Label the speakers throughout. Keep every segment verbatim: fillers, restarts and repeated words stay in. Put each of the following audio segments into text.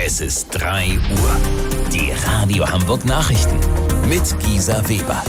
Speaker 1: Es ist drei Uhr. Die Radio Hamburg Nachrichten mit Gisa Weber.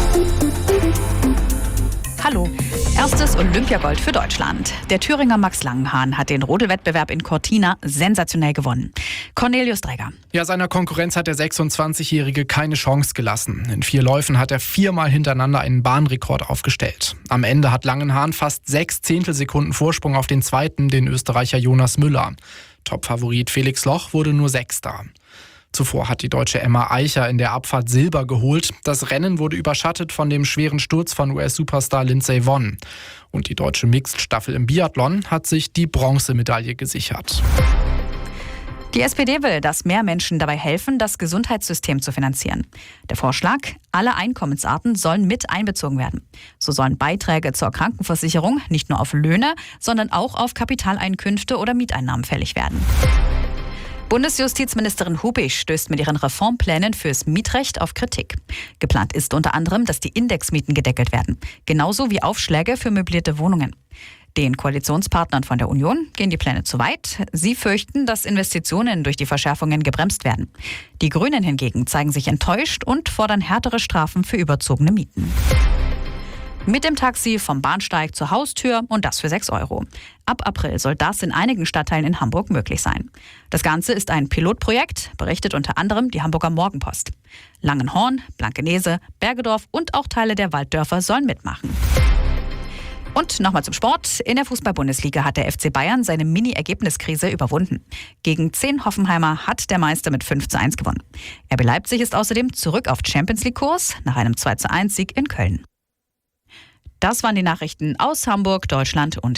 Speaker 2: Hallo. Erstes Olympiagold für Deutschland. Der Thüringer Max Langenhahn hat den Rodelwettbewerb in Cortina sensationell gewonnen. Cornelius Dregger.
Speaker 3: Ja, seiner Konkurrenz hat der sechsundzwanzigjährige keine Chance gelassen. In vier Läufen hat er viermal hintereinander einen Bahnrekord aufgestellt. Am Ende hat Langenhahn fast sechs Zehntelsekunden Vorsprung auf den zweiten, den Österreicher Jonas Müller. Topfavorit Felix Loch wurde nur Sechster. Zuvor hat die Deutsche Emma Eicher in der Abfahrt Silber geholt. Das Rennen wurde überschattet von dem schweren Sturz von U S-Superstar Lindsey Vonn. Und die deutsche Mixed-Staffel im Biathlon hat sich die Bronzemedaille gesichert.
Speaker 2: Die S P D will, dass mehr Menschen dabei helfen, das Gesundheitssystem zu finanzieren. Der Vorschlag: alle Einkommensarten sollen mit einbezogen werden. So sollen Beiträge zur Krankenversicherung nicht nur auf Löhne, sondern auch auf Kapitaleinkünfte oder Mieteinnahmen fällig werden. Bundesjustizministerin Hubig stößt mit ihren Reformplänen fürs Mietrecht auf Kritik. Geplant ist unter anderem, dass die Indexmieten gedeckelt werden, genauso wie Aufschläge für möblierte Wohnungen. Den Koalitionspartnern von der Union gehen die Pläne zu weit. Sie fürchten, dass Investitionen durch die Verschärfungen gebremst werden. Die Grünen hingegen zeigen sich enttäuscht und fordern härtere Strafen für überzogene Mieten. Mit dem Taxi vom Bahnsteig zur Haustür und das für sechs Euro. Ab April soll das in einigen Stadtteilen in Hamburg möglich sein. Das Ganze ist ein Pilotprojekt, berichtet unter anderem die Hamburger Morgenpost. Langenhorn, Blankenese, Bergedorf und auch Teile der Walddörfer sollen mitmachen. Und nochmal zum Sport. In der Fußball-Bundesliga hat der F C Bayern seine Mini-Ergebniskrise überwunden. Gegen zehn Hoffenheimer hat der Meister mit fünf zu eins gewonnen. R B Leipzig ist außerdem zurück auf Champions-League-Kurs nach einem zwei zu eins Sieg in Köln. Das waren die Nachrichten aus Hamburg, Deutschland und